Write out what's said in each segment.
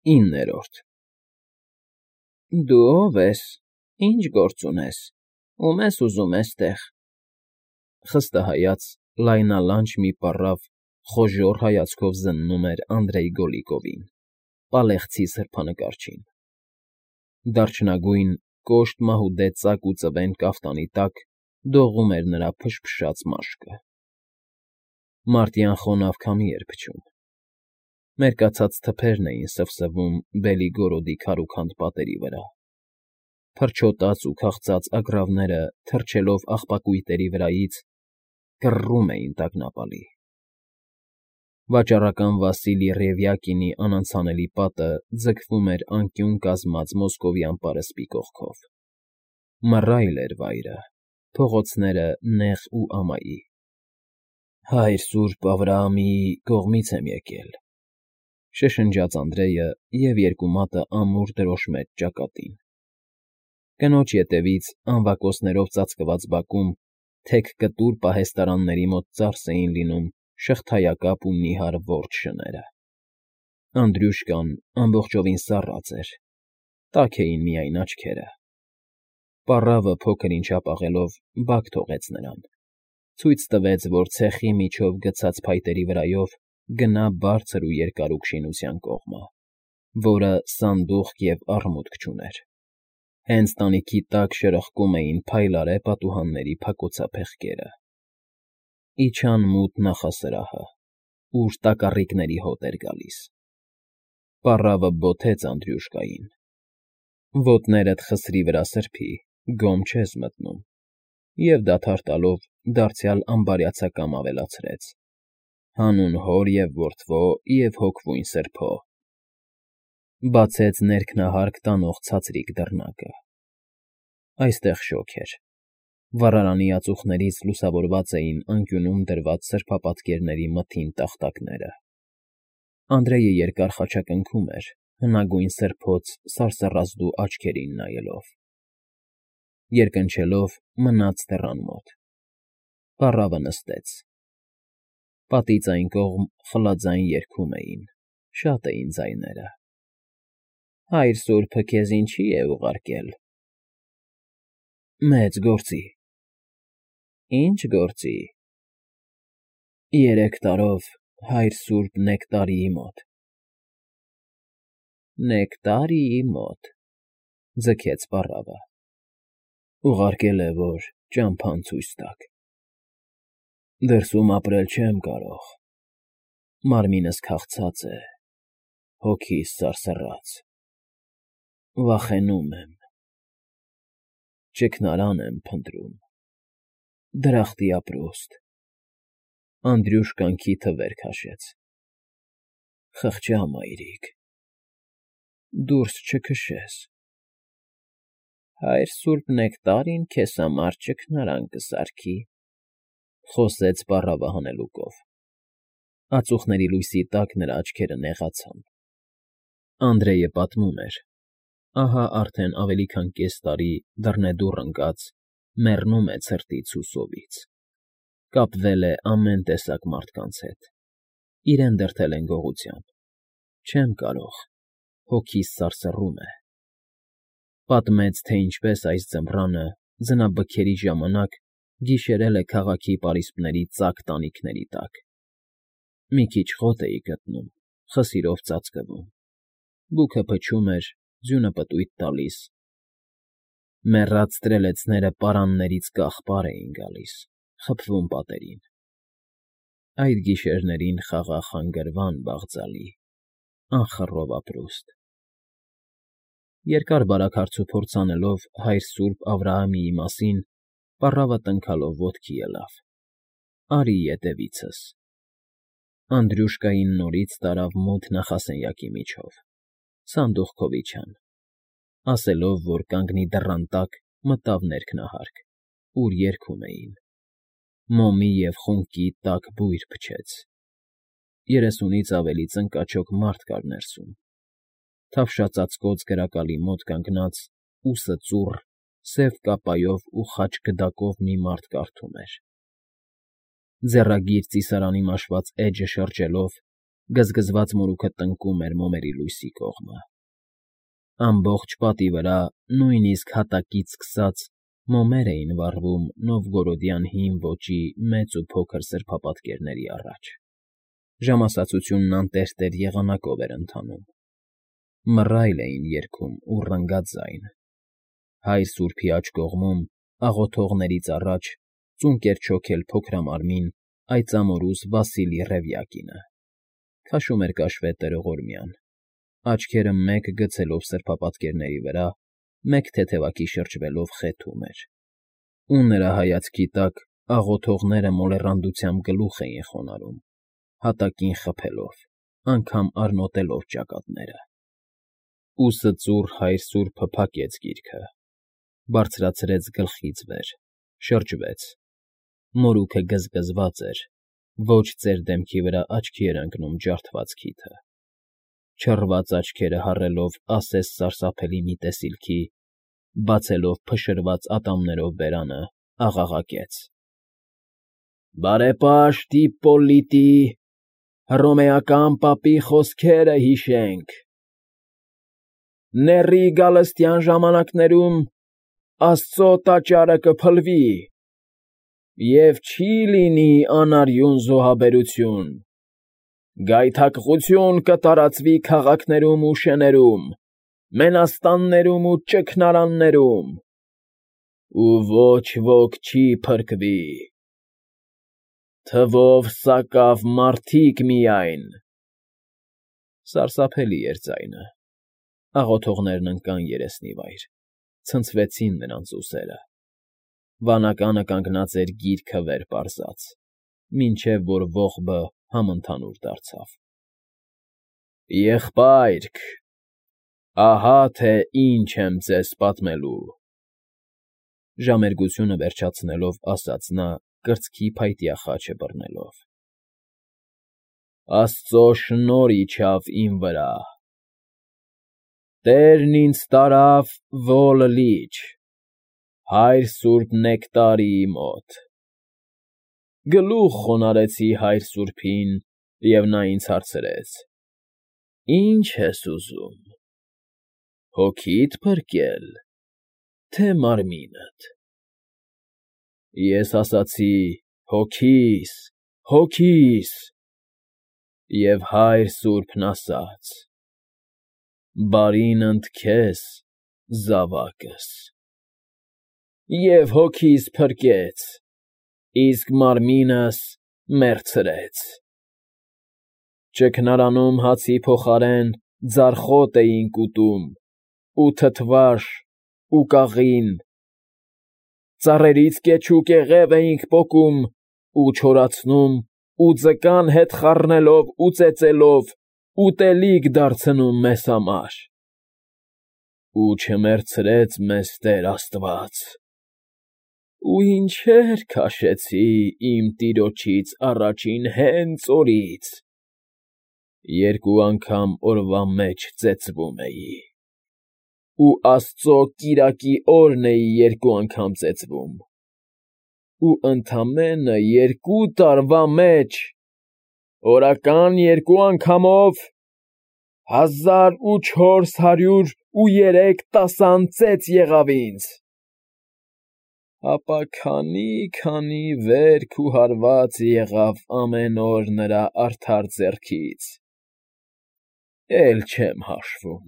9-րդ Դու ո՞վ ես, ինչ գործ ունես, ում ես ուզում էստեղ, խստահայաց, լայնալանջ մի պառավ խոժոռ հայացքով զննում էր Անդրեյ Գոլիկովին, պալեղցի սրբանկարչին. դարչնագույն, կոշտ մահուդե ծակ ու ծվեն կաֆտանի տակ դողում էր նրա փշփշաց մաշկը. մարտյան խոնավ քամի էր փչում, մերկացած թփերն էին սվսվում Բելիգորոդի քարուքանդ պատերի վրա, փրչոտած ու քաղցած ագռավները թռչելով աղբակույտերի վրայից կռռում էին տագնապալի. վաճառական Վասիլի Ռևյակինի անանցանելի պատը ձգվում էր անկյուն կազմած մոսկովյան պարսպի կողքով, մռայլ էր վայրը, փողոցները նեղ ու ամայի. Հայր Սուրբ Ավրահամի կողմից եմ եկել, շշնջաց Անդրեյը և երկու մատը ամուր դրոշմեց ճակատին. կնոջ ետևից անվակոսներով ծածկված բակում թեք կտուր պահեստարանների մոտ ծարս էին լինում շղթայակապ ու նիհար որջ շները. Անդրյուշկան ամբողջովին սառած էր, տաք էին միայն աչքերը. պառավը փոքր-ինչ հապաղելով բակ թողեց նրան, ցույց տվեց, որ ցեխի միջով գցած փայտերի վրայով գնա բարձր ու երկարուկ շինության կողմը, որը սանդուղք և արմունկ չուներ. հենց տանիքի տակ շրխկում էին փայլարե պատուհանների փակոցափեղկերը. իջան մութ նախասրահը, ուր տակառիկների հոտ էր գալիս. պառավը բոթեց Անդրյուշկային. ոտներդ խսրի վրա սրբի, գոմ չես մտնում, և դադար տալով դարձյալ ամբարյացակամ ավելացրեց. հանուն հոր և որդվո և հոգվույն սրբո, բացեց ներքնահարկ տանող ցածրիկ դռնակը. այստեղ շոգ էր, վառարանի ածուխներից լուսավորված էին անկյունում դրված սրբապատկերների մթին տախտակները. Անդրեյը երկար խաչակնքում էր, հնագույն սրբոց սարսռազդու աչքերին նայելով. երկնչելով մնաց դռան մոտ. պառավը նստեց. պատից այն կողմ խլաձայն երգում էին, շատ էին ձայները. Հայր Սուրբը քեզ ինչի է ուղարկել, մեծ գործի, ինչ գործի, 3 տարով Հայր Սուրբ Նեկտարիի մոտ, Նեկտարիի մոտ, ձգեց պառավը, ուղարկել է, որ ճամփան ցույց տաք, դրսում ապրել չեմ կարող, մարմինս քաղցած է, հոգիս սարսռաց, վախենում եմ, ճգնարան եմ փնտրում, դրախտի ապրուստ, Անդրյուշկան քիթը վեր քաշեց, խղճա, մայրիկ, դուրս չքշես, Հայր Սուրբ Նեկտարին քեզ համար ճգնարան կսարքի, խոսեց պառավը հանելուկով. ածուխների լույսի տակ նրա աչքերը նեղացան. Անդրեյը պատմում էր. ահա արդեն ավելի քան կես տարի դռնեդուռ ընկած, մեռնում է ցրտից ու սովից, կապվել է ամեն տեսակ մարդկանց հետ, իրեն դրդել են գողության, չեմ կարող, հոգիս սարսռում է, պատմեց, թե ինչպես այս ձմռանը, ձնաբքերի ժամանակ գիշերել է քաղաքի պարիսպների ծակ տանիքների տակ, մի քիչ խոտ էի գտնում, խսիրով ծածկվում, բուքը փչում էր, ձյունը պտույտ տալիս, մեռած ստրելեցները պարաններից կաղպար էին գալիս, խփվում պատերին, այդ գիշերներին խաղաղ հանգրվան բաղձալի, անխռով ապրուստ, երկար բարակ հարցուփորձ անելով Հայր Սուրբ Ավրահամիի մասին, պառավը տնքալով ոտքի ելավ. արի ետևիցս, Անդրյուշկային նորից տարավ մութ նախասենյակի միջով, սանդուղքով իջան, ասելով, որ կանգնի դռան տակ, մտավ ներքնահարկ, ուր երգում էին, մոմի և խունկի տաք բույր փչեց, 30-ից ավելի ծնկաչոք մարդ կար ներսում, թավշածածկոց գրակալի մոտ կանգնած, ուսը ծուռ, սև կապայով ու խաչ գդակով մի մարդ կարդում էր. ձեռագիր ծիսարանի մաշված էջը շրջելով, Գզգզված մորուքը տնկում էր մոմերի լույսի կողմը։ Ամբողջ պատի վրա, նույնիսկ հատակից սկսած, մոմեր էին վառվում Նովգորոդյան հին ոճի մեծ ու փոքր սրբապատկերների առաջ։ Ժամասացությունն անտերտեր եղանակով էր ընթանում։ Մռայլ էին երգում ու ռնգաձայն։ Հայր Սուրբի աջ կողմում, աղոթողներից առաջ, ծունկ էր չոքել փոքրամարմին այծամորուս Վասիլի Ռևյակինը։ Քաշում էր կաշվե տրողորմյան, աչքերը մեկ գցելով սրբապատկերների վրա, մեկ թեթևակի շրջվելով խեթում էր։ Ու նրա հայացքի տակ աղոթողները մոլեռանդությամբ գլուխ էին խոնարհում, հատակին խփելով, անգամ առնոտելով ճակատները։ Ուսը ծուռ հայր Սուրբը փակեց գիրքը, բարձրացրեց գլխից վեր, շրջվեց։ Մորուքը գզգզված էր, ոչ ծեր դեմքի վրա աչքի էր ընկնում ջարդված քիթը։ Չռված աչքերը հառելով ասես սարսափելի մի տեսիլքի, բացելով փշրված ատամներով բերանը, աղաղակեց. «Բարեպաշտ Իպպոլիտի, հռոմեական պապի խոսքերը հիշենք։ Նեռի գալստյան ժամանակներում Աստծո տաճարը կփլվի, և չի լինի անարյուն զոհաբերություն, գայթակղություն կտարածվի քաղաքներում ու շներում, մենաստաններում ու ճգնարաններում, ու ոչ ոք չի փրկվի, թվով սակավ մարդիկ միայն»։ Սարսափելի էր ձայնը։ Աղոթողներն ընկան երեսնիվայր, ցնցվեցին նրանց ուսերը։ Վանականը կանգնած էր գիրքը վեր պարզած, մինչև որ ողբը համընդհանուր դարձավ։ «Եղբայրք, ահա թե ինչ եմ ձեզ պատմելու», ժամերգությունը վերջացնելով ասաց նա, կրծքի փայտյա խաչը բռնելով։ «Աստծո շնորհ իջավ իմ վրա։ Տերն ինձ տարավ Ոլ Լիճ, հայր Սուրբ Նեկտարիի մոտ։ Գլուխ խոնարհեցի հայր Սուրբին, և նա ինձ հարցրեց. «Ինչ ես ուզում, հոգի՞դ փրկել, թե մարմինդ»։ Ես ասացի. «Հոգիս, հոգիս»։ Եվ հայր Սուրբն ասաց. «Բարինդ քեզ, զավակս»։ Եվ հոգիս փրկեց, իսկ մարմինս մեռցրեց։ Ճգնարանում հացի փոխարեն ձարխոտ էինք ուտում, ու թթվաշ, ու կաղին, ծառերից կեչ ու կեղև էինք պոկում ու չորացնում ու ձկան հետ խառնելով ու ծեծելով ուտելիք դարձնում մեզ համար։ Ու չմեռցրեց մեզ Տեր Աստված։ Ու ինչեր քաշեցի իմ տիրոջից առաջին հենց օրից, 2 անգամ օրվա մեջ ծեծվում էի, ու Աստծո կիրակի օրն էի 2 անգամ ծեծվում, ու ընդամենը 2 տարվա մեջ, օրական 2 անգամով, 1403 տասանծեծ եղավ ինձ։ Ապա քանի վերք ու հարված եղավ ամեն օր նրա արդար ձեռքից, էլ չեմ հաշվում։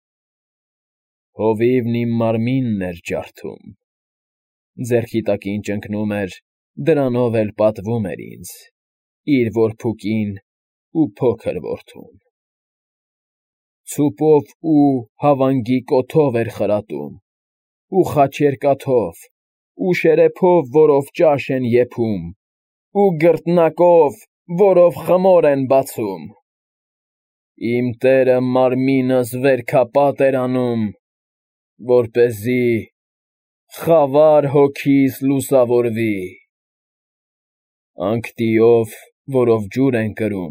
Հովիվն իմ մարմինն էր ջարդում, ձեռքի տակին ճնկնում էր, դրանով էլ պատվում էր ինձ, իր որբուկին ու փոքր որդուն։ Ցուպով ու հավանգի կոթով էր խրատում, ու խաչերկաթով, ու շերեփով, որով ճաշ են եփում, ու գռտնակով, որով խմոր են բացում։ Իմ Տերը մարմինս վերքապատ էր անում, որպեսզի խավար հոգիս լուսավորվի, անկդիով, որով ջուր են կրում,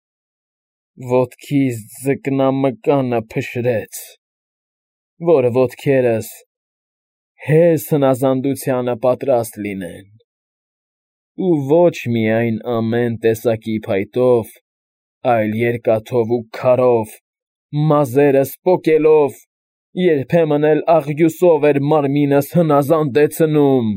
ոտքիս ձկնամկանը փշրեց, որ ոտքերս հեզ հնազանդությանը պատրաստ լինեն, ու ոչ միայն ամեն տեսակի փայտով, այլ երկաթով ու քարով, մազերս պոկելով, երբեմն էլ աղյուսով էր մարմինս հնազանդեցնում։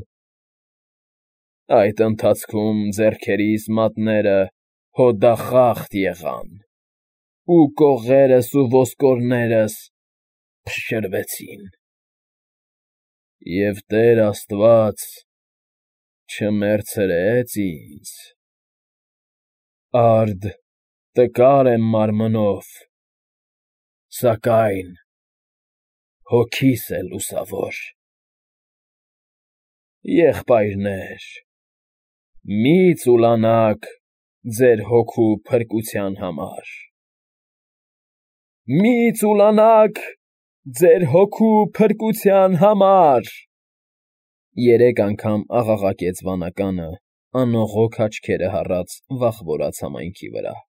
Այդ ընթացքում ձեռքերիս մատները հոդախախտ եղան, ու կողերս ու ոսկորներս փշրվեցին, և Տեր Աստված չմեռցրեց ինձ, արդ տկար եմ մարմնով, սակայն հոգիս է լուսավոր։ Եղբայրնե՛ր, մի՛ ծուլանաք ձեր հոգու փրկության համար։ Մի՛ ծուլանաք ձեր հոգու փրկության համար… 3 անգամ աղաղակեց վանականը, անողոք աչքերը հառած վախվորած համայնքի վրա։